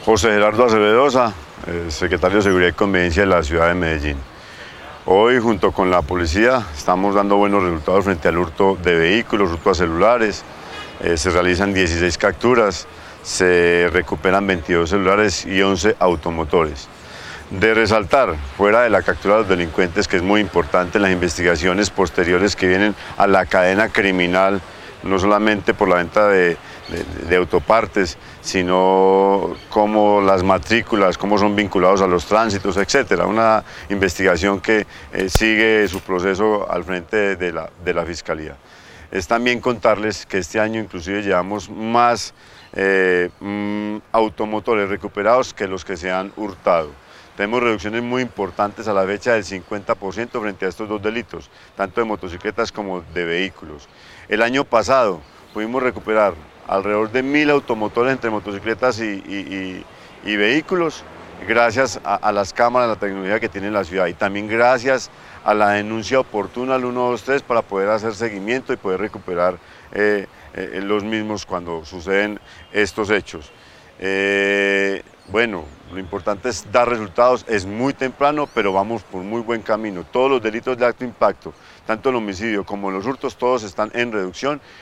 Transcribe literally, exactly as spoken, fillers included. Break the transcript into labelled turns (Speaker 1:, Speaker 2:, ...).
Speaker 1: José Gerardo Acevedosa, eh, secretario de Seguridad y Convivencia de la ciudad de Medellín. Hoy, junto con la policía, estamos dando buenos resultados frente al hurto de vehículos, hurto a celulares. Eh, se realizan dieciséis capturas, se recuperan veintidós celulares y once automotores. De resaltar, fuera de la captura de los delincuentes, que es muy importante en las investigaciones posteriores que vienen a la cadena criminal, no solamente por la venta de, de, de autopartes, sino cómo las matrículas, cómo son vinculados a los tránsitos, etcétera. Una investigación que eh, sigue su proceso al frente de la, de la Fiscalía. Es también contarles que este año inclusive llevamos más eh, mm, automotores recuperados que los que se han hurtado. Tenemos reducciones muy importantes a la fecha del cincuenta por ciento frente a estos dos delitos, tanto de motocicletas como de vehículos. El año pasado pudimos recuperar alrededor de mil automotores entre motocicletas y, y, y, y vehículos, gracias a, a las cámaras, a la tecnología que tiene la ciudad, y también gracias a la denuncia oportuna al ciento veintitrés para poder hacer seguimiento y poder recuperar eh, eh, los mismos cuando suceden estos hechos. Eh, bueno, lo importante es dar resultados, es muy temprano, pero vamos por muy buen camino. Todos los delitos de alto impacto, tanto el homicidio como los hurtos, todos están en reducción